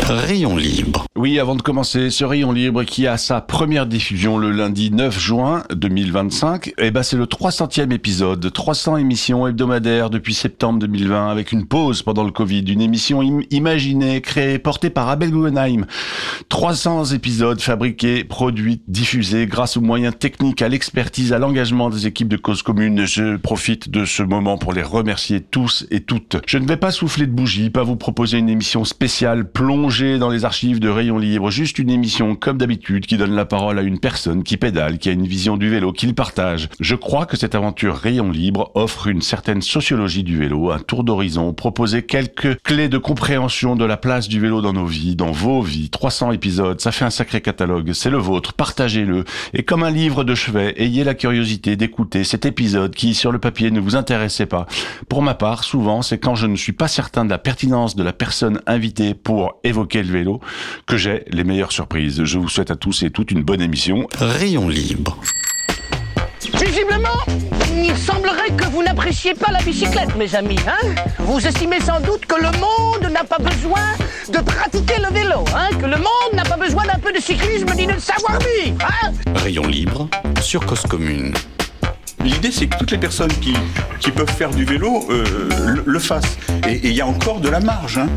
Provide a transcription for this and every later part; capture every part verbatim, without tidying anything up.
Rayon Libre. Oui, avant de commencer, ce Rayon Libre qui a sa première diffusion le lundi neuf juin deux mille vingt-cinq, eh ben c'est le trois centième épisode, trois cents émissions hebdomadaires depuis septembre deux mille vingt, avec une pause pendant le Covid, une émission im- imaginée, créée, portée par Abel Guggenheim. trois cents épisodes fabriqués, produits, diffusés grâce aux moyens techniques, à l'expertise, à l'engagement des équipes de Cause Commune. Je profite de ce moment pour les remercier tous et toutes. Je ne vais pas souffler de bougie, pas vous proposer une émission spéciale plongée dans les archives de Rayon Libre, juste une émission comme d'habitude qui donne la parole à une personne qui pédale, qui a une vision du vélo, qui le partage. Je crois que cette aventure Rayon Libre offre une certaine sociologie du vélo, un tour d'horizon, proposer quelques clés de compréhension de la place du vélo dans nos vies, dans vos vies. trois cents épisodes, ça fait un sacré catalogue, c'est le vôtre, partagez-le. Et comme un livre de chevet, ayez la curiosité d'écouter cet épisode qui, sur le papier, ne vous intéressait pas. Pour ma part, souvent, c'est quand je ne suis pas certain de la pertinence de la personne invitée pour évoquer le vélo que j'ai les meilleures surprises. Je vous souhaite à tous et toutes une bonne émission. Rayon Libre. Visiblement, il semblerait que vous n'appréciez pas la bicyclette, mes amis, hein. Vous estimez sans doute que le monde n'a pas besoin de pratiquer le vélo, hein, que le monde n'a pas besoin d'un peu de cyclisme ni de savoir-vivre, hein. Rayon Libre sur Cause Commune. L'idée, c'est que toutes les personnes qui, qui peuvent faire du vélo euh, le, le fassent. Et il y a encore de la marge, hein.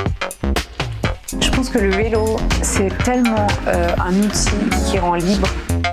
Je pense que le vélo, c'est tellement euh, un outil qui rend libre.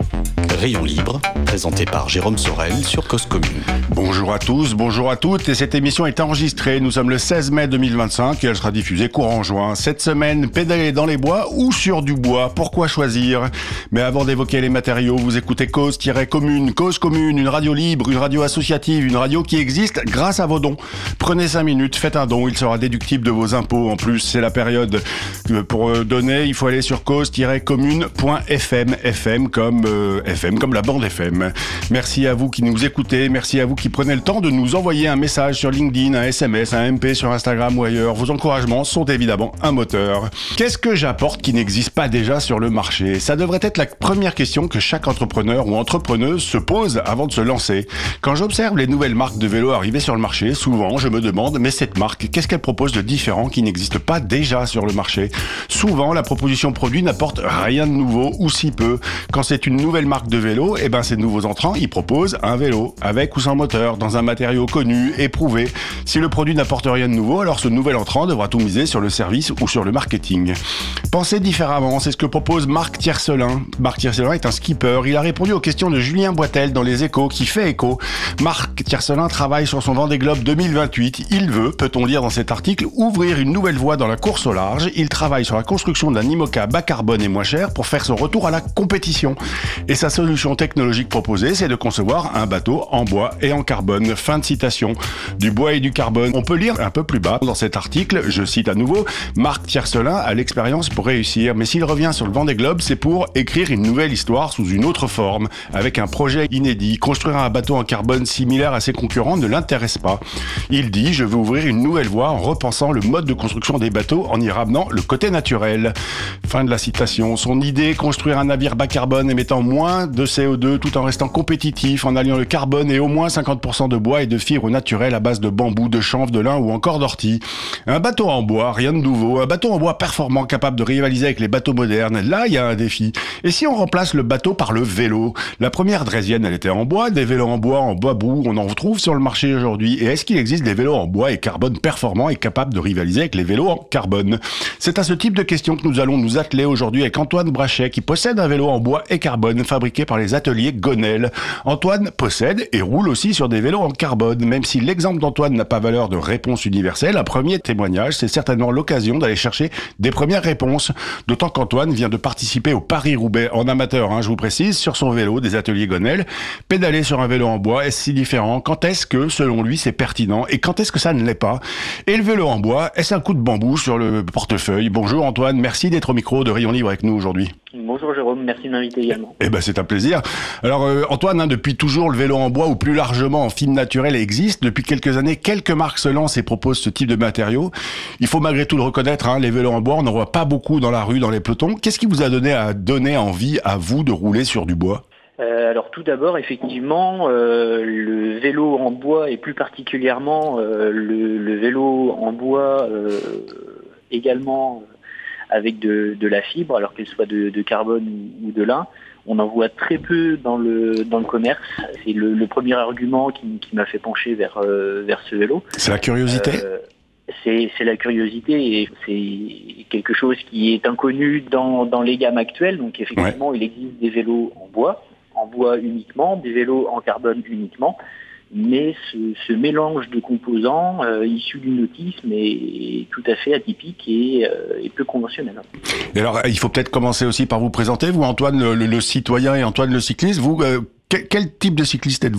Rayon Libre, présenté par Jérôme Sorel sur Cause Commune. Bonjour à tous, bonjour à toutes, et cette émission est enregistrée. Nous sommes le seize mai deux mille vingt-cinq et elle sera diffusée courant juin. Cette semaine, pédaler dans les bois ou sur du bois, pourquoi choisir? Mais avant d'évoquer les matériaux, vous écoutez Cause-Commune. Cause Commune, une radio libre, une radio associative, une radio qui existe grâce à vos dons. Prenez cinq minutes, faites un don, il sera déductible de vos impôts. En plus, c'est la période. Pour donner, il faut aller sur cause-commune point f m, F M comme euh, F M comme la bande F M. Merci à vous qui nous écoutez, merci à vous qui prenez le temps de nous envoyer un message sur LinkedIn, un S M S, un M P sur Instagram ou ailleurs. Vos encouragements sont évidemment un moteur. Qu'est-ce que j'apporte qui n'existe pas déjà sur le marché? Ça devrait être la première question que chaque entrepreneur ou entrepreneuse se pose avant de se lancer. Quand j'observe les nouvelles marques de vélos arriver sur le marché, souvent je me demande, mais cette marque, qu'est-ce qu'elle propose de différent qui n'existe pas déjà sur le marché? Souvent, la proposition produit n'apporte rien de nouveau ou si peu. Quand c'est une nouvelle marque de vélo, eh ben ces nouveaux entrants, ils proposent un vélo, avec ou sans moteur, dans un matériau connu, éprouvé. Si le produit n'apporte rien de nouveau, alors ce nouvel entrant devra tout miser sur le service ou sur le marketing. Pensez différemment, c'est ce que propose Marc Tiercelin. Marc Tiercelin est un skipper. Il a répondu aux questions de Julien Boitel dans Les Échos, qui fait écho. Marc Tiercelin travaille sur son Vendée Globe deux mille vingt-huit. Il veut, peut-on lire dans cet article, ouvrir une nouvelle voie dans la course au large. Il travaille sur la construction d'un IMOCA bas carbone et moins cher pour faire son retour à la compétition. Et sa solution technologique proposée, c'est de concevoir un bateau en bois et en carbone. Fin de citation. Du bois et du carbone. On peut lire un peu plus bas dans cet article, je cite à nouveau, Marc Tiercelin a l'expérience pour réussir, mais s'il revient sur le Vendée Globe, c'est pour écrire une nouvelle histoire sous une autre forme, avec un projet inédit. Construire un bateau en carbone similaire à ses concurrents ne l'intéresse pas. Il dit, je veux ouvrir une nouvelle voie en repensant le mode de construction des bateaux en y ramenant le côté naturel. Fin de la citation. Son idée, construire un navire bas carbone émettant moins de C O deux tout en restant compétitif, en alliant le carbone et au moins cinquante pour cent de bois et de fibres naturelles à base de bambou, de chanvre, de lin ou encore d'ortie. Un bateau en bois, rien de nouveau. Un bateau en bois performant, capable de rivaliser avec les bateaux modernes. Là, il y a un défi. Et si on remplace le bateau par le vélo? La première draisienne, elle était en bois. Des vélos en bois, en bois bout, on en retrouve sur le marché aujourd'hui. Et est-ce qu'il existe des vélos en bois et carbone performants et capables de rivaliser avec les vélos en carbone? C'est à ce type de questions que nous allons nous atteler aujourd'hui avec Antoine Brachet, qui possède un vélo en bois et carbone fabriqué par les ateliers Gonel. Antoine possède et roule aussi sur des vélos en carbone. Même si l'exemple d'Antoine n'a pas valeur de réponse universelle, un premier témoignage, c'est certainement l'occasion d'aller chercher des premières réponses. D'autant qu'Antoine vient de participer au Paris-Roubaix en amateur, hein, je vous précise, sur son vélo des ateliers Gonel. Pédaler sur un vélo en bois, est-ce si différent? Quand est-ce que, selon lui, c'est pertinent? Et quand est-ce que ça ne l'est pas? Et le vélo en bois, est-ce un coup de bambou sur le portefeuille? Bonjour Antoine, merci d'être au micro de Rayon Libre avec nous aujourd'hui. Bonjour Jérôme, merci de m'inviter également. Eh ben c'est un plaisir. Alors euh, Antoine, hein, depuis toujours le vélo en bois ou plus largement en fibre naturelle existe. Depuis quelques années, quelques marques se lancent et proposent ce type de matériaux. Il faut malgré tout le reconnaître, hein, les vélos en bois, on n'en voit pas beaucoup dans la rue, dans les pelotons. Qu'est-ce qui vous a donné à donner envie à vous de rouler sur du bois? euh, Alors tout d'abord, effectivement, euh, le vélo en bois et plus particulièrement euh, le, le vélo en bois euh, également avec de, de la fibre, alors qu'elle soit de, de carbone ou, ou de lin. On en voit très peu dans le dans le commerce. C'est le, le premier argument qui, qui m'a fait pencher vers euh, vers ce vélo. C'est la curiosité. Euh, c'est, c'est la curiosité et c'est quelque chose qui est inconnu dans dans les gammes actuelles. Donc effectivement, ouais. il existe des vélos en bois, en bois uniquement, des vélos en carbone uniquement. Mais ce, ce mélange de composants euh, issus du nautisme est tout à fait atypique et, euh, et peu conventionnel. Et alors, il faut peut-être commencer aussi par vous présenter. Vous, Antoine le, le, le citoyen et Antoine le cycliste. Vous, euh, quel, quel type de cycliste êtes-vous ?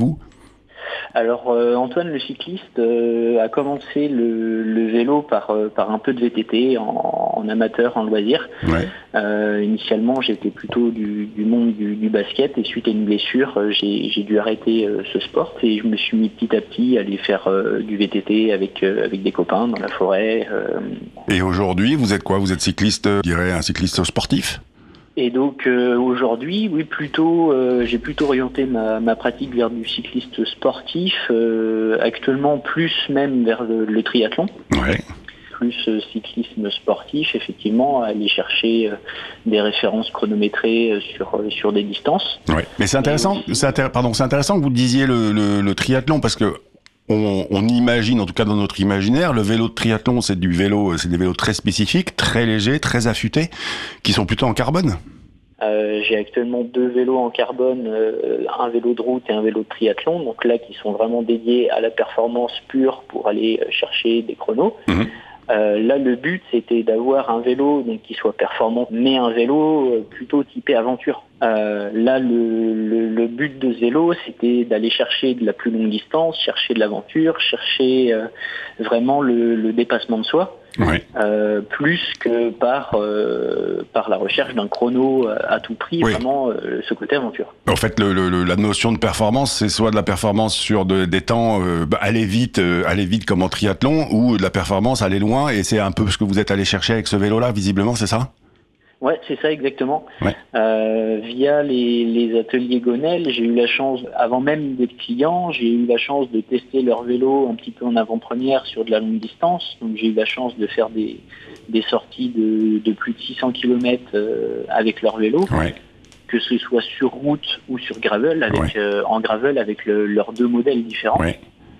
Alors euh, Antoine le cycliste euh, a commencé le, le vélo par, euh, par un peu de V T T en, en amateur, en loisir. Ouais. Euh, initialement j'étais plutôt du, du monde du, du basket et suite à une blessure euh, j'ai, j'ai dû arrêter euh, ce sport et je me suis mis petit à petit à aller faire euh, du V T T avec, euh, avec des copains dans la forêt. Euh... Et aujourd'hui vous êtes quoi ? Vous êtes cycliste, je dirais un cycliste sportif ? Et donc euh, aujourd'hui, oui, plutôt, euh, j'ai plutôt orienté ma, ma pratique vers du cycliste sportif, euh, actuellement plus même vers le, le triathlon. Ouais. Plus euh, cyclisme sportif, effectivement, aller chercher euh, des références chronométrées euh, sur euh, sur des distances. Ouais. Mais c'est intéressant, aussi... c'est intér- pardon, c'est intéressant que vous disiez le, le, le triathlon parce que. On, on imagine, en tout cas dans notre imaginaire, le vélo de triathlon, c'est du vélo, c'est des vélos très spécifiques, très légers, très affûtés, qui sont plutôt en carbone. Euh, j'ai actuellement deux vélos en carbone, euh, un vélo de route et un vélo de triathlon, donc là qui sont vraiment dédiés à la performance pure pour aller chercher des chronos. Mmh. Euh, là, le but, c'était d'avoir un vélo donc qui soit performant, mais un vélo euh, plutôt typé aventure. Euh, là, le, le, le but de ce vélo, c'était d'aller chercher de la plus longue distance, chercher de l'aventure, chercher euh, vraiment le, le dépassement de soi, oui. euh, plus que par euh, par la recherche d'un chrono à tout prix, oui. vraiment euh, ce côté aventure. En fait, le, le, la notion de performance, c'est soit de la performance sur de, des temps, euh, bah, aller vite, euh, aller vite comme en triathlon, ou de la performance aller loin, et c'est un peu ce que vous êtes allé chercher avec ce vélo-là, visiblement, c'est ça ? Ouais, c'est ça exactement. Ouais. Euh, via les, les ateliers Gonel, j'ai eu la chance, avant même d'être client, j'ai eu la chance de tester leur vélo un petit peu en avant-première sur de la longue distance. Donc j'ai eu la chance de faire des, des sorties de, de plus de six cents kilomètres euh, avec leur vélo, ouais. que ce soit sur route ou sur gravel, avec ouais. euh, en gravel avec le, leurs deux modèles différents. Ouais.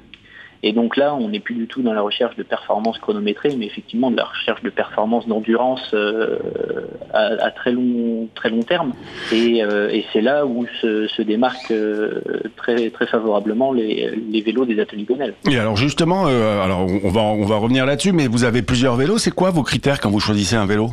Et donc là, on n'est plus du tout dans la recherche de performance chronométrée, mais effectivement de la recherche de performance d'endurance euh, à, à très long, très long terme. Et, euh, et c'est là où se, se démarquent euh, très, très favorablement les, les vélos des ateliers Gonel. Et alors justement, euh, alors on va, on va revenir là-dessus, mais vous avez plusieurs vélos. C'est quoi vos critères quand vous choisissez un vélo ?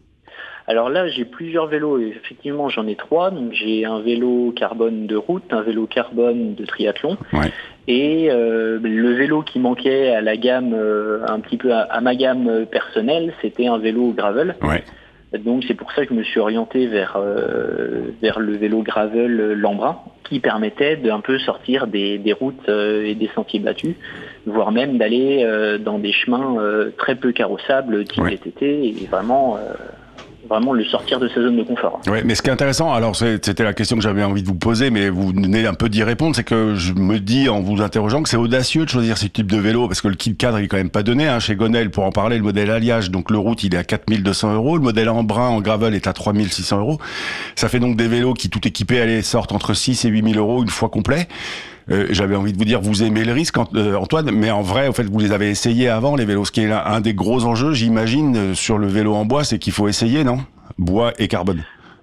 Alors là, j'ai plusieurs vélos. Et effectivement, j'en ai trois. Donc j'ai un vélo carbone de route, un vélo carbone de triathlon. Ouais. Et euh, le vélo qui manquait à la gamme, euh, un petit peu à, à ma gamme personnelle, c'était un vélo gravel. Ouais. Donc c'est pour ça que je me suis orienté vers euh, vers le vélo gravel Lambrin, qui permettait d'un peu sortir des, des routes euh, et des sentiers battus, voire même d'aller euh, dans des chemins euh, très peu carrossables, type ouais. V T T, et vraiment. Euh, vraiment le sortir de sa zone de confort. Ouais, mais ce qui est intéressant, alors c'était la question que j'avais envie de vous poser, mais vous venez un peu d'y répondre, c'est que je me dis en vous interrogeant que c'est audacieux de choisir ce type de vélo, parce que le kit cadre il est quand même pas donné, hein, chez Gonel, pour en parler, le modèle alliage, donc le route il est à quatre mille deux cents euros, le modèle en brun, en gravel est à trois mille six cents euros, ça fait donc des vélos qui tout équipés, allez, sortent entre six et huit mille euros une fois complet. Euh, j'avais envie de vous dire, vous aimez le risque, euh, Antoine, mais en vrai, en fait, vous les avez essayés avant, les vélos. Ce qui est là, un des gros enjeux, j'imagine, euh, sur le vélo en bois, c'est qu'il faut essayer, non ? Bois et carbone.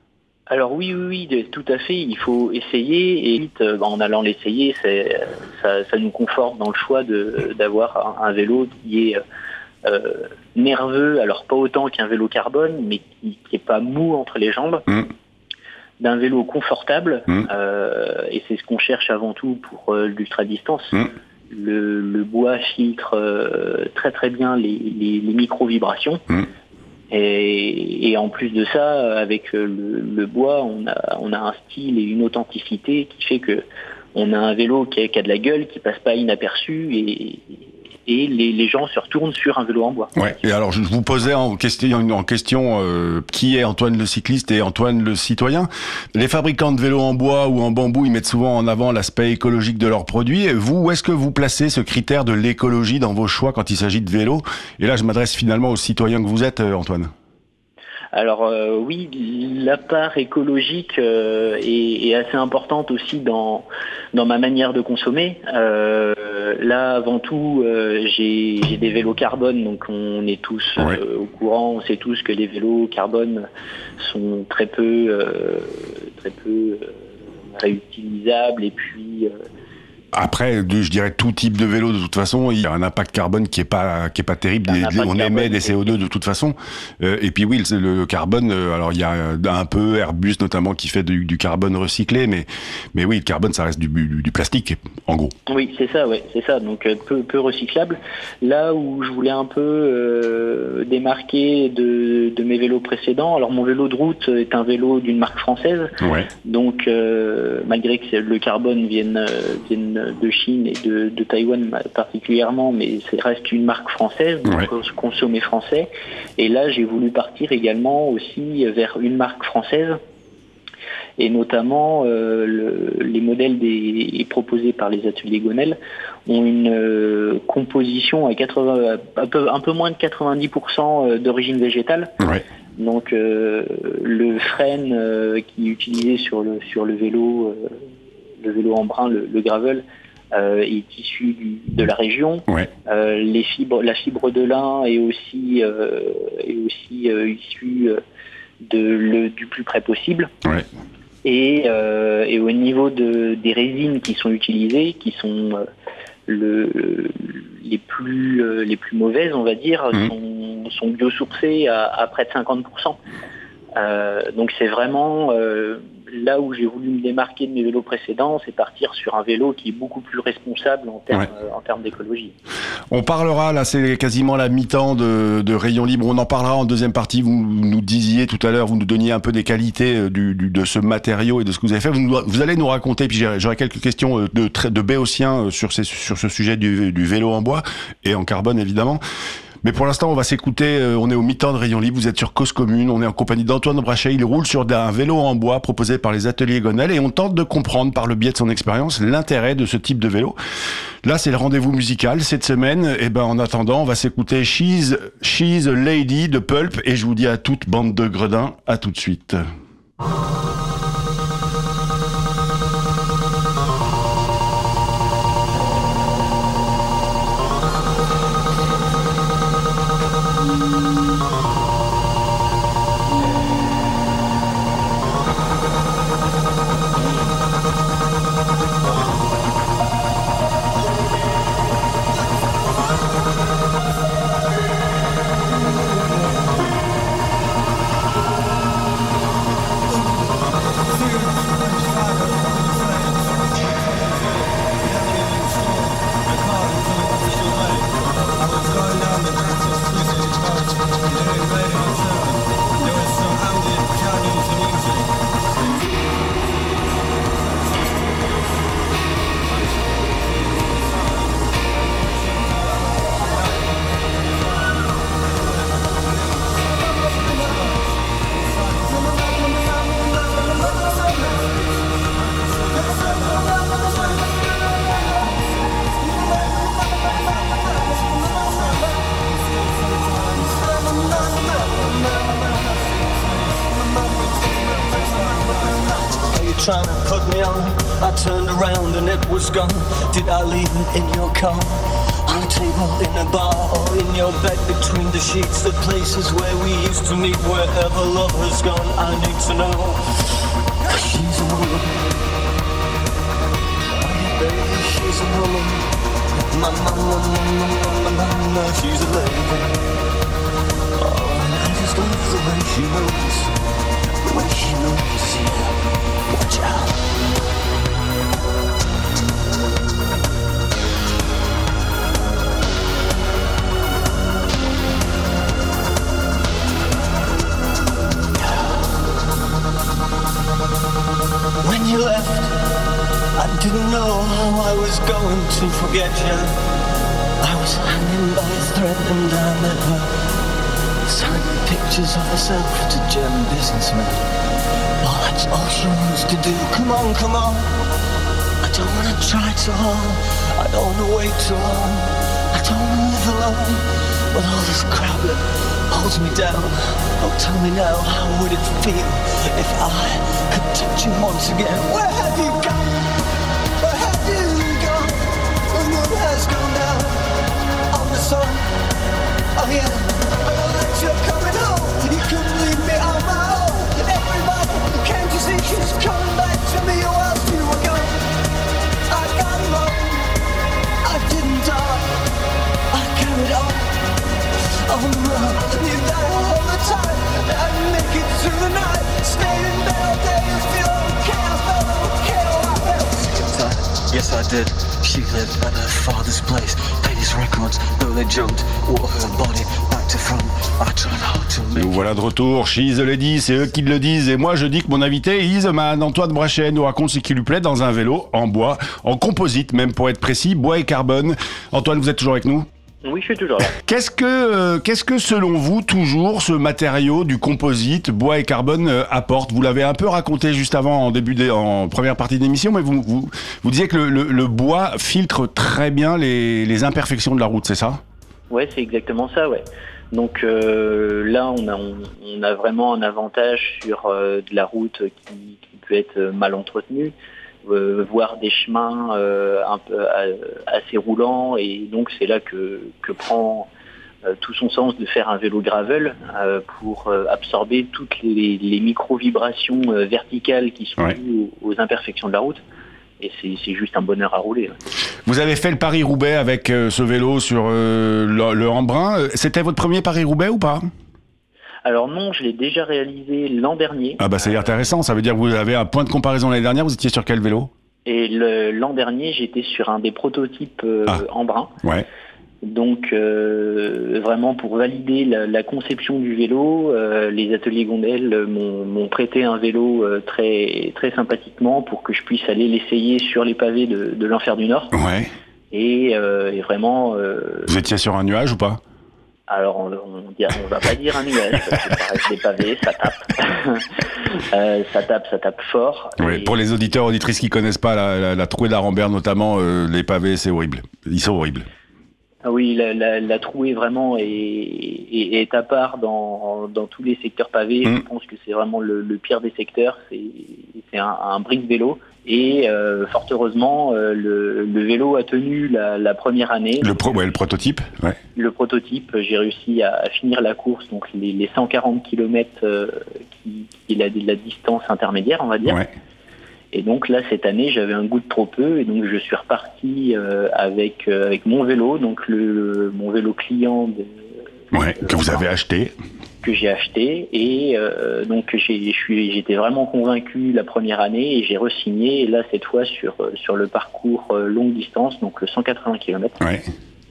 Alors oui, oui, oui, tout à fait. Il faut essayer, et vite, euh, en allant l'essayer, c'est, ça, ça nous conforte dans le choix de, d'avoir un, un vélo qui est euh, nerveux, alors pas autant qu'un vélo carbone, mais qui, qui est pas mou entre les jambes. Mmh. D'un vélo confortable, mmh. euh, et c'est ce qu'on cherche avant tout pour euh, l'ultra-distance. Mmh. Le, le bois filtre euh, très très bien les, les, les micro-vibrations. Mmh. Et, et en plus de ça, avec le, le bois, on a, on a un style et une authenticité qui fait que on a un vélo qui a, qui a de la gueule, qui passe pas inaperçu, et, et les, les gens se retournent sur un vélo en bois. Ouais. Et alors, je vous posais en question, en question euh, qui est Antoine le cycliste et Antoine le citoyen. Les fabricants de vélos en bois ou en bambou, ils mettent souvent en avant l'aspect écologique de leurs produits. Et vous, où est-ce que vous placez ce critère de l'écologie dans vos choix quand il s'agit de vélos ? Et là, je m'adresse finalement aux citoyens que vous êtes, Antoine. Alors euh, oui, la part écologique euh, est, est assez importante aussi dans dans ma manière de consommer. Euh, là, avant tout, euh, j'ai, j'ai des vélos carbone, donc on est tous euh, Ouais. au courant. On sait tous que les vélos carbone sont très peu euh, très peu euh, réutilisables et puis euh, Après, de- je dirais tout type de vélo, de toute façon, il y a un impact carbone qui est pas qui est pas terrible. Un Des- impact on émet carbone, des C O deux de toute façon. Euh, et puis oui, le, le carbone. euh, alors il y a un peu Airbus notamment qui fait du, du carbone recyclé, mais mais oui, le carbone ça reste du, du, du plastique en gros. Oui, c'est ça, ouais, c'est ça. Donc euh, peu, peu recyclable. Là où je voulais un peu euh, démarquer de, de mes vélos précédents. Alors mon vélo de route est un vélo d'une marque française. Ouais. Donc euh, malgré que le carbone vienne, euh, vienne de Chine et de, de Taïwan particulièrement, mais c'est reste une marque française, donc Ouais. consommé français. Et là, j'ai voulu partir également aussi vers une marque française. Et notamment, euh, le, les modèles des, proposés par les ateliers Gonel ont une euh, composition à quatre-vingts, un, peu, un peu moins de quatre-vingt-dix pour cent d'origine végétale. Ouais. Donc euh, le frêne euh, qui est utilisé sur le, sur le vélo, euh, le vélo en brin, le, le gravel, euh, est issu du, de la région. Ouais. Euh, les fibres, la fibre de lin est aussi, euh, est aussi euh, issue de, le, du plus près possible. Ouais. Et, euh, et au niveau de, des résines qui sont utilisées, qui sont euh, le, les, plus, euh, les plus mauvaises, on va dire, Mmh. sont, sont biosourcées à, à près de cinquante pour cent. Euh, donc c'est vraiment euh, là où j'ai voulu me démarquer de mes vélos précédents, c'est partir sur un vélo qui est beaucoup plus responsable en termes, Ouais. euh, en termes d'écologie. On parlera, là c'est quasiment la mi-temps de, de Rayon Libre, on en parlera en deuxième partie. Vous nous disiez tout à l'heure, vous nous donniez un peu des qualités euh, du, du, de ce matériau et de ce que vous avez fait. Vous, nous- vous allez nous raconter, puis j'ai- j'aurai quelques questions euh, de, tra- de béotiens euh, sur, ces, sur ce sujet du, du vélo en bois et en carbone évidemment. Mais pour l'instant, on va s'écouter, euh, on est au mi-temps de Rayon Libre, vous êtes sur Cause Commune, on est en compagnie d'Antoine Brachet, il roule sur un vélo en bois proposé par les ateliers Gonel et on tente de comprendre par le biais de son expérience l'intérêt de ce type de vélo. Là, c'est le rendez-vous musical cette semaine, et ben en attendant, on va s'écouter She's, She's a Lady de Pulp et je vous dis à toute bande de gredins, à tout de suite. Trying to put me on, I turned around and it was gone. Did I leave it in your car, on a table in a bar, or in your bed between the sheets? The places where we used to meet, wherever love has gone, I need to know. She's a woman, oh yeah baby, she's a woman. My mama, mama, mama, mama, she's a lady. Oh, and I just love the way she moves, the way she moves, yeah. Watch out. When you left, I didn't know how I was going to forget you. I was hanging by a thread and I met her, signing pictures of herself to German businessmen. Oh, that's all she wants to do. Come on, come on. I don't wanna try too hard. I don't wanna wait too long. I don't wanna live alone with all this crap that holds me down. Oh, tell me now, how would it feel if I could touch you once again? Where have you gone? Where have you gone? The moon has gone down on the sun. Oh yeah, oh, that you're coming home. You couldn't leave me on my own. Everybody, can't you see she's coming back to me whilst you were gone? I got along, I didn't die, I carried on. Oh no, you die all the time, I make it through the night, staying there all day, you feel okay, I felt okay, oh I felt. Yes I did, she lived at her father's place, paid his records, though they jumped, wore her body back to front, I tried hard to make. Nous voilà de retour, She's the Lady, c'est eux qui le disent, et moi je dis que mon invité, is man, Antoine Brachet, nous raconte ce qui lui plaît dans un vélo, en bois, en composite même pour être précis, bois et carbone. Antoine, vous êtes toujours avec nous ? Oui, je suis toujours là. Qu'est-ce que, euh, qu'est-ce que selon vous, toujours, ce matériau du composite, bois et carbone, euh, apporte ? Vous l'avez un peu raconté juste avant, en début de, en première partie de l'émission, mais vous, vous, vous disiez que le, le, le bois filtre très bien les, les imperfections de la route, c'est ça ? Ouais, c'est exactement ça, ouais. Donc euh, là, on a, on, on a vraiment un avantage sur euh, de la route qui, qui peut être mal entretenue. Euh, voir des chemins euh, un peu euh, assez roulants, et donc c'est là que, que prend euh, tout son sens de faire un vélo gravel euh, pour euh, absorber toutes les, les micro-vibrations euh, verticales qui sont ouais. dues aux, aux imperfections de la route, et c'est, c'est juste un bonheur à rouler. Ouais. Vous avez fait le Paris-Roubaix avec euh, ce vélo sur euh, le, le Embrun. C'était votre premier Paris-Roubaix ou pas ? Alors non, je l'ai déjà réalisé l'an dernier. Ah bah c'est intéressant, ça veut dire que vous avez un point de comparaison l'année dernière, vous étiez sur quel vélo ? Et le, l'an dernier, j'étais sur un des prototypes euh, ah. Embrun. Ouais. Donc euh, vraiment pour valider la, la conception du vélo, euh, les ateliers Gondel m'ont, m'ont prêté un vélo euh, très, très sympathiquement pour que je puisse aller l'essayer sur les pavés de, de l'Enfer du Nord. Ouais. Et, euh, et vraiment... Euh, vous étiez sur un nuage ou pas ? Alors, on, on, dit, on va pas dire un nuage, parce que ça reste des pavés, ça tape. euh, ça tape, ça tape fort. Oui, et... Pour les auditeurs, auditrices qui connaissent pas la, la, la trouée d'Arambert notamment, euh, les pavés, c'est horrible. Ils sont horribles. Ah oui, la, la, la trouée vraiment est, est, est à part dans, dans tous les secteurs pavés. Mmh. Je pense que c'est vraiment le, le pire des secteurs. C'est, c'est un, un brise-vélo. Et euh, fort heureusement, euh, le, le vélo a tenu la, la première année. Le, pro, ouais, le prototype ouais. Le prototype, j'ai réussi à, à finir la course, donc les, les cent quarante kilomètres euh, qui, qui est la, la distance intermédiaire, on va dire. Ouais. Et donc là, cette année, j'avais un goût de trop peu, et donc je suis reparti euh, avec, euh, avec mon vélo, donc le, le, mon vélo client de, ouais, de, que vous avez acheté. Que j'ai acheté, et euh, donc j'ai, je suis, j'étais vraiment convaincu la première année, et j'ai re-signé, et là cette fois sur, sur le parcours euh, longue distance, donc le cent quatre-vingts kilomètres, ouais.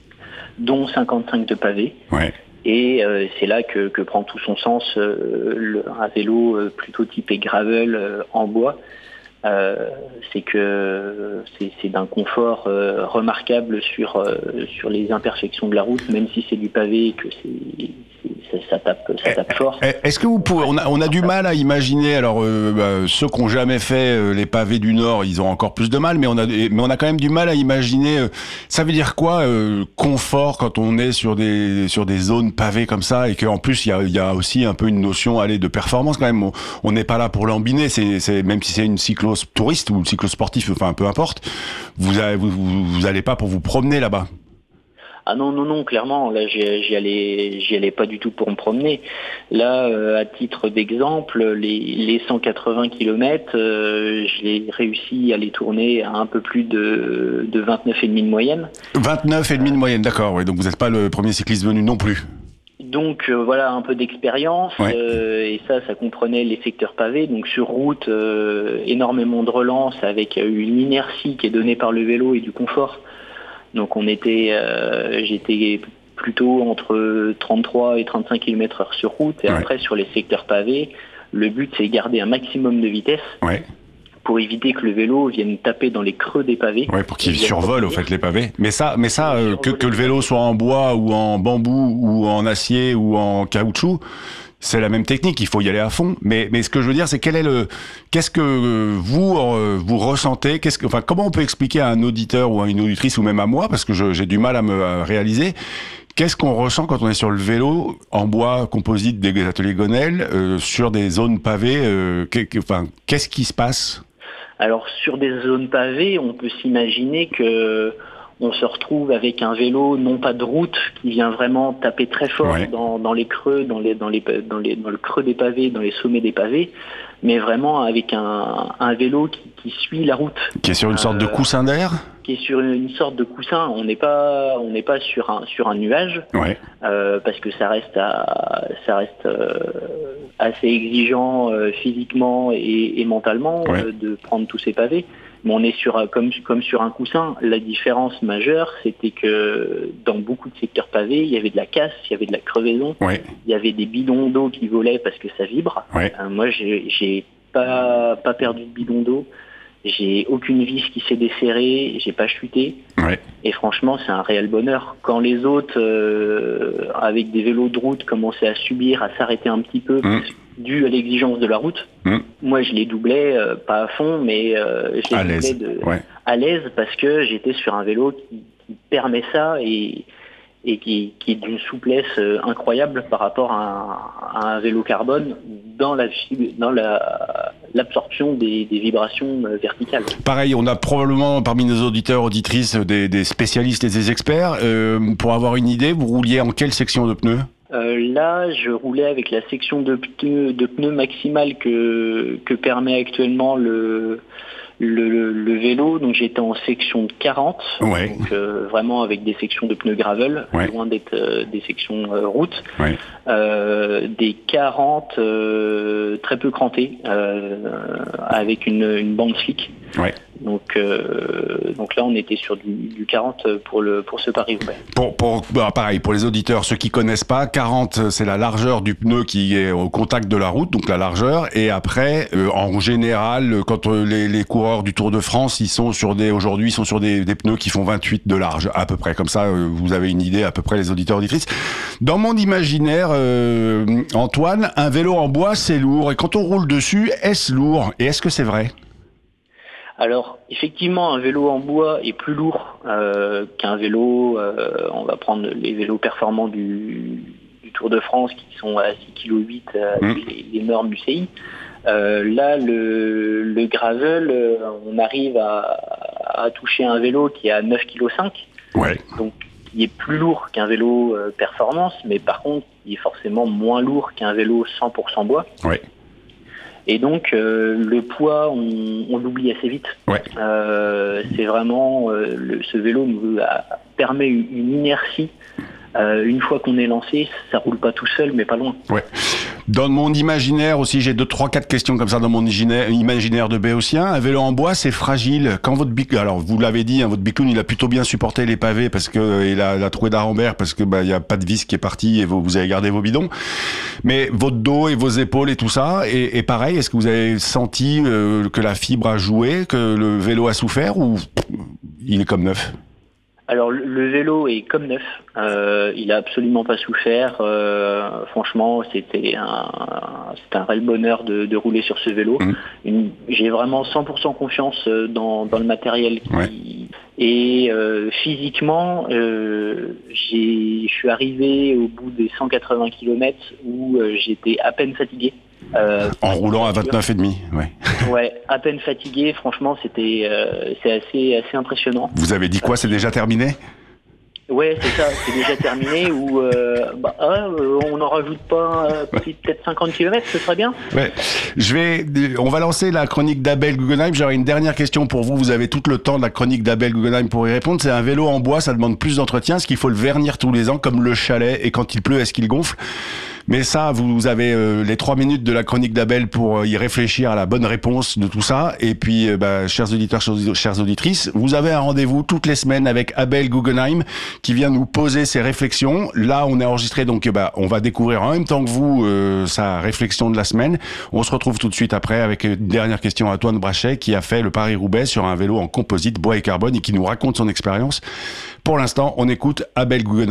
dont cinquante-cinq de pavés. Ouais. Et euh, c'est là que, que prend tout son sens euh, le, un vélo euh, plutôt typé gravel euh, en bois. Euh, c'est que c'est, c'est d'un confort euh, remarquable sur, euh, sur les imperfections de la route, même si c'est du pavé et que c'est, c'est, ça, ça tape, ça tape fort. Est-ce que vous pouvez, on a, on a du mal à imaginer, alors euh, bah, ceux qui n'ont jamais fait euh, les pavés du Nord, ils ont encore plus de mal, mais on a, mais on a quand même du mal à imaginer, euh, ça veut dire quoi euh, confort quand on est sur des, sur des zones pavées comme ça, et qu'en plus il y a, y a aussi un peu une notion allez, de performance quand même, on n'est pas là pour l'embiner, c'est, c'est, même si c'est une cyclo touriste ou cyclosportif, enfin peu importe, vous allez, vous, vous allez pas pour vous promener là-bas. Ah non, non, non, clairement, là j'y, j'y allais j'y allais pas du tout pour me promener. Là, euh, à titre d'exemple, les, les cent quatre-vingts kilomètres, euh, j'ai réussi à les tourner à un peu plus de, de vingt-neuf virgule cinq de moyenne. vingt-neuf virgule cinq de moyenne, d'accord, oui, donc vous n'êtes pas le premier cycliste venu non plus. Donc euh, voilà, un peu d'expérience, ouais. euh, et ça, ça comprenait les secteurs pavés. Donc sur route, euh, énormément de relance avec euh, une inertie qui est donnée par le vélo et du confort. Donc on était, euh, j'étais plutôt entre trente-trois et trente-cinq kilomètres heure sur route. Et ouais. Après sur les secteurs pavés, le but c'est garder un maximum de vitesse. Ouais. Pour éviter que le vélo vienne taper dans les creux des pavés. Ouais, pour qu'il survole au fait les pavés. Mais ça, mais ça, euh, que, que le vélo soit en bois ou en bambou ou en acier ou en caoutchouc, C'est la même technique, il faut y aller à fond. Mais, mais ce que je veux dire, c'est quel est le, qu'est-ce que vous euh, vous ressentez, qu'est-ce que, enfin, comment on peut expliquer à un auditeur ou à une auditrice ou même à moi, parce que je, j'ai du mal à me à réaliser, qu'est-ce qu'on ressent quand on est sur le vélo en bois composite des ateliers Gonel euh, sur des zones pavées, euh, qu'est, enfin, qu'est-ce qui se passe? Alors sur des zones pavées, on peut s'imaginer que on se retrouve avec un vélo non pas de route qui vient vraiment taper très fort ouais. dans, dans les creux, dans les dans les dans les dans le creux des pavés, dans les sommets des pavés, mais vraiment avec un, un vélo qui, qui suit la route. Qui est sur une sorte euh, de coussin d'air. Qui est sur une, une sorte de coussin. On n'est pas on n'est pas sur un sur un nuage, ouais. euh, parce que ça reste à, ça reste euh, assez exigeant euh, physiquement et, et mentalement ouais. euh, de prendre tous ces pavés. Mais on est sur comme comme sur un coussin. La différence majeure, c'était que dans beaucoup de secteurs pavés, il y avait de la casse, il y avait de la crevaison, ouais. il y avait des bidons d'eau qui volaient parce que ça vibre. Ouais. Euh, moi, j'ai j'ai pas pas perdu de bidon d'eau. J'ai aucune vis qui s'est desserrée, j'ai pas chuté. Ouais. Et franchement, c'est un réel bonheur. Quand les autres, euh, avec des vélos de route, commençaient à subir, à s'arrêter un petit peu, mmh. dû à l'exigence de la route, mmh. moi je les doublais, euh, pas à fond, mais euh, je les à doublais l'aise. De, ouais. à l'aise parce que j'étais sur un vélo qui, qui permet ça et, et qui, qui est d'une souplesse euh, incroyable par rapport à un, à un vélo carbone dans la dans la l'absorption des, des vibrations euh, verticales. Pareil, on a probablement parmi nos auditeurs, auditrices, des, des spécialistes et des experts. Euh, pour avoir une idée, vous rouliez en quelle section de pneus ? Euh, là, je roulais avec la section de pneus, de pneus maximale que, que permet actuellement le, le, le vélo. Donc j'étais en section quarante, ouais. donc euh, vraiment avec des sections de pneus gravel, ouais. loin d'être euh, des sections euh, route. Ouais. Euh, des quarante euh, très peu crantés, euh, avec une, une bande slick. Ouais. Donc, euh, donc là, on était sur du, du quarante pour le pour ce Paris-Roubaix. Pour, pour bah pareil pour les auditeurs, ceux qui connaissent pas, quarante c'est la largeur du pneu qui est au contact de la route, donc la largeur. Et après, euh, en général, quand euh, les, les coureurs du Tour de France, ils sont sur des aujourd'hui, ils sont sur des, des pneus qui font vingt-huit de large, à peu près. Comme ça, euh, vous avez une idée à peu près, les auditeurs auditrices. Dans mon imaginaire, euh, Antoine, un vélo en bois, c'est lourd. Et quand on roule dessus, est-ce lourd ? Et est-ce que c'est vrai ? Alors, effectivement, un vélo en bois est plus lourd euh, qu'un vélo, euh, on va prendre les vélos performants du, du Tour de France qui sont à six virgule huit kilos, euh, mmh. les, les normes U C I. Euh, là, le, le gravel, euh, on arrive à, à toucher un vélo qui est à neuf virgule cinq kilos. Ouais. Donc, il est plus lourd qu'un vélo euh, performance, mais par contre, il est forcément moins lourd qu'un vélo cent pour cent bois. Ouais. Et donc euh, le poids, on, on l'oublie assez vite. Ouais. Euh, c'est vraiment euh, le, ce vélo nous a, permet une, une inertie. Euh, une fois qu'on est lancé, ça roule pas tout seul, mais pas loin. Ouais. Dans mon imaginaire aussi, j'ai deux, trois, quatre questions comme ça dans mon imaginaire de béotien. Un vélo en bois, c'est fragile. Quand votre bic, alors vous l'avez dit, hein, votre bicoune, il a plutôt bien supporté les pavés parce que il a la trouée d'Arambert parce que bah il y a pas de vis qui est partie et vous, vous avez gardé vos bidons. Mais votre dos et vos épaules et tout ça, et, et pareil, est-ce que vous avez senti euh, que la fibre a joué, que le vélo a souffert ou il est comme neuf ? Alors le, le vélo est comme neuf, euh, il a absolument pas souffert. Euh, franchement, c'était un, c'était un réel bonheur de, de rouler sur ce vélo. Mmh. Une, j'ai vraiment cent pour cent confiance dans, dans le matériel. Qui, ouais. Et euh, physiquement, euh, j'ai, je suis arrivé au bout des cent quatre-vingts kilomètres où euh, j'étais à peine fatigué. Euh, en roulant à vingt-neuf et demi, ouais. Ouais, à peine fatigué. Franchement, c'était, euh, c'est assez, assez impressionnant. Vous avez dit quoi ? C'est déjà terminé ? Ouais, c'est ça, c'est déjà terminé. Ou euh, bah, euh, on n'en rajoute pas euh, peut-être cinquante kilomètres, ce serait bien. Ouais. Je vais, on va lancer la chronique d'Abel Guggenheim. J'aurais une dernière question pour vous. Vous avez tout le temps de la chronique d'Abel Guggenheim pour y répondre. C'est un vélo en bois, ça demande plus d'entretien. Est-ce qu'il faut le vernir tous les ans, comme le chalet, et quand il pleut, est-ce qu'il gonfle ? Mais ça, vous avez euh, les trois minutes de la chronique d'Abel pour euh, y réfléchir à la bonne réponse de tout ça. Et puis, euh, bah, chers auditeurs, chères auditrices, vous avez un rendez-vous toutes les semaines avec Abel Guggenheim qui vient nous poser ses réflexions. Là, on est enregistré, donc bah, on va découvrir en même temps que vous euh, sa réflexion de la semaine. On se retrouve tout de suite après avec une dernière question à Antoine Brachet qui a fait le Paris-Roubaix sur un vélo en composite, bois et carbone et qui nous raconte son expérience. Pour l'instant, on écoute Abel Guggenheim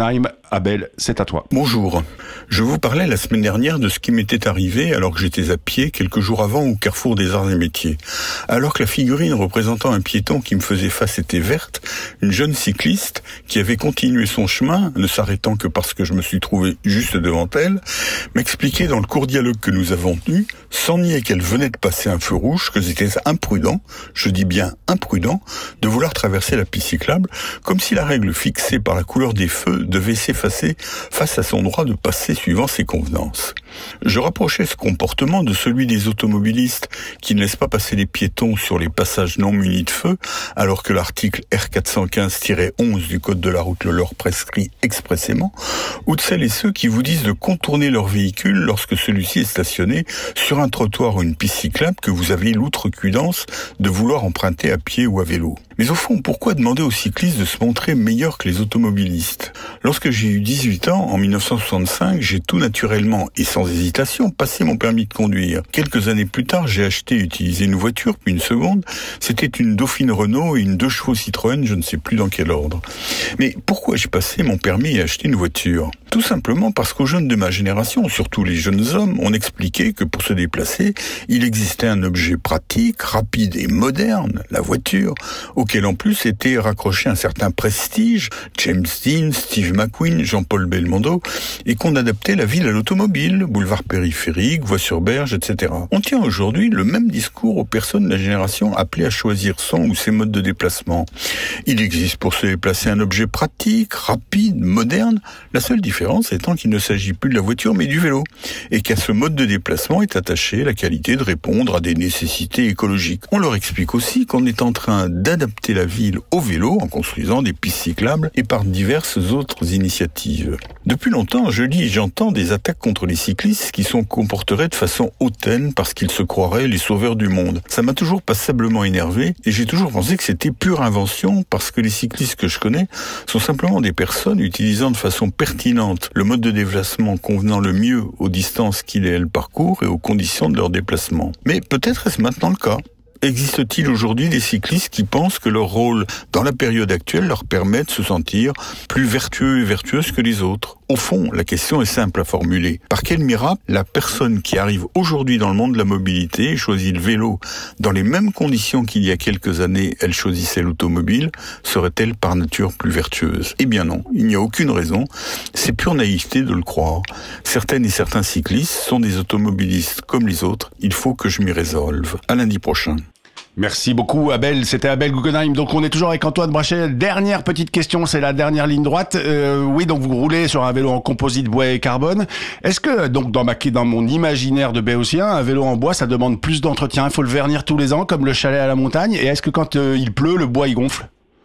Abel, c'est à toi. Bonjour. Je vous parlais la semaine dernière de ce qui m'était arrivé alors que j'étais à pied quelques jours avant au carrefour des arts et métiers. Alors que la figurine représentant un piéton qui me faisait face était verte, une jeune cycliste qui avait continué son chemin, ne s'arrêtant que parce que je me suis trouvé juste devant elle, m'expliquait dans le court dialogue que nous avons eu, sans nier qu'elle venait de passer un feu rouge, que c'était imprudent, je dis bien imprudent, de vouloir traverser la piste cyclable, comme si la règle fixée par la couleur des feux devait s'effacer face à son droit de passer suivant ses convenances. Je rapprochais ce comportement de celui des automobilistes qui ne laissent pas passer les piétons sur les passages non munis de feu, alors que l'article R quatre cent quinze tiret onze du Code de la route le leur prescrit expressément, ou de celles et ceux qui vous disent de contourner leur véhicule lorsque celui-ci est stationné sur un trottoir ou une piste cyclable que vous avez l'outrecuidance de vouloir emprunter à pied ou à vélo. Mais au fond, pourquoi demander aux cyclistes de se montrer meilleurs que les automobilistes ? Lorsque j'ai eu dix-huit ans, en mille neuf cent soixante-cinq, j'ai tout naturellement et sans hésitation passé mon permis de conduire. Quelques années plus tard, j'ai acheté et utilisé une voiture, puis une seconde. C'était une Dauphine Renault et une deux chevaux Citroën, je ne sais plus dans quel ordre. Mais pourquoi j'ai passé mon permis et acheté une voiture ? Tout simplement parce qu'aux jeunes de ma génération, surtout les jeunes hommes, on expliquait que pour se déplacer, il existait un objet pratique, rapide et moderne, la voiture, auquel en plus était raccroché un certain prestige, James Dean, Steve McQueen, Jean-Paul Belmondo, et qu'on adaptait la ville à l'automobile, boulevard périphérique, voie sur berge, et cetera. On tient aujourd'hui le même discours aux personnes de la génération appelées à choisir son ou ses modes de déplacement. Il existe pour se déplacer un objet pratique, rapide, moderne, la seule différence étant qu'il ne s'agit plus de la voiture mais du vélo, et qu'à ce mode de déplacement est attachée la qualité de répondre à des nécessités écologiques. On leur explique aussi qu'on est en train d'adapter la ville au vélo en construisant des pistes cyclables et par diverses autres initiatives. Depuis longtemps, je lis et j'entends des attaques contre les cyclistes qui se comporteraient de façon hautaine parce qu'ils se croiraient les sauveurs du monde. Ça m'a toujours passablement énervé et j'ai toujours pensé que c'était pure invention parce que les cyclistes que je connais sont simplement des personnes utilisant de façon pertinente le mode de déplacement convenant le mieux aux distances qu'ils et elles parcourent et aux conditions de leur déplacement. Mais peut-être est-ce maintenant le cas ? Existe-t-il aujourd'hui des cyclistes qui pensent que leur rôle dans la période actuelle leur permet de se sentir plus vertueux et vertueuses que les autres ? Au fond, la question est simple à formuler. Par quel miracle la personne qui arrive aujourd'hui dans le monde de la mobilité et choisit le vélo dans les mêmes conditions qu'il y a quelques années elle choisissait l'automobile, serait-elle par nature plus vertueuse ? Eh bien non, il n'y a aucune raison. C'est pure naïveté de le croire. Certaines et certains cyclistes sont des automobilistes comme les autres. Il faut que je m'y résolve. À lundi prochain. Merci beaucoup Abel, c'était Abel Guggenheim. Donc on est toujours avec Antoine Brachet. Dernière petite question, c'est la dernière ligne droite. Euh, oui, donc vous roulez sur un vélo en composite bois et carbone. Est-ce que donc dans ma dans mon imaginaire de béotien, un vélo en bois, ça demande plus d'entretien, il faut le vernir tous les ans comme le chalet à la montagne, et est-ce que quand euh, il pleut, le bois il gonfle ?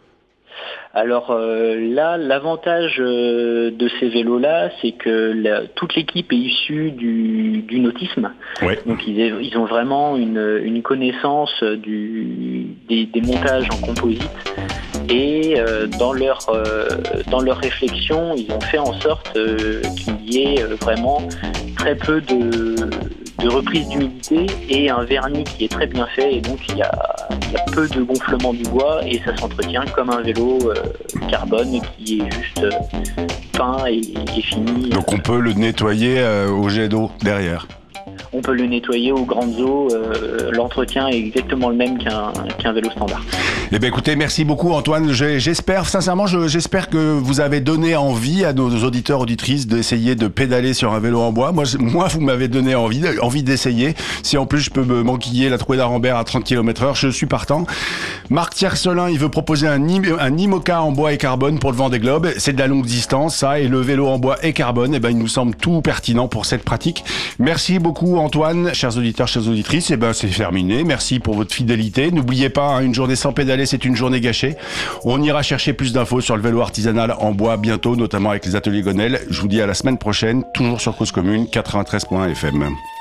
Alors euh, là, l'avantage euh, de ces vélos-là, c'est que la, toute l'équipe est issue du, du nautisme. Ouais. Donc ils, ils ont vraiment une, une connaissance du, des, des montages en composite. Et euh, dans leur euh, dans leur réflexion, ils ont fait en sorte euh, qu'il y ait euh, vraiment très peu de, de reprise d'humidité et un vernis qui est très bien fait. Et donc il y a, il y a peu de gonflement du bois et ça s'entretient comme un vélo euh, carbone qui est juste euh, peint et, et fini. Donc on peut le nettoyer euh, au jet d'eau derrière. On peut le nettoyer aux grandes eaux. Euh, l'entretien est exactement le même qu'un, qu'un vélo standard. Eh bien, écoutez, merci beaucoup, Antoine. J'espère, sincèrement, je, j'espère que vous avez donné envie à nos auditeurs, auditrices d'essayer de pédaler sur un vélo en bois. Moi, moi vous m'avez donné envie, envie d'essayer. Si en plus je peux me manquiller la trouée d'Arambert à trente kilomètres heure, je suis partant. Marc Tiercelin, il veut proposer un, un IMOCA en bois et carbone pour le Vendée Globe. C'est de la longue distance, ça, et le vélo en bois et carbone, eh ben, il nous semble tout pertinent pour cette pratique. Merci beaucoup, Antoine. Chers auditeurs, chères auditrices, eh ben, c'est terminé. Merci pour votre fidélité. N'oubliez pas, hein, une journée sans pédaler, c'est une journée gâchée. On ira chercher plus d'infos sur le vélo artisanal en bois bientôt, notamment avec les ateliers Gonel. Je vous dis à la semaine prochaine, toujours sur Cause Commune, quatre-vingt-treize point F M.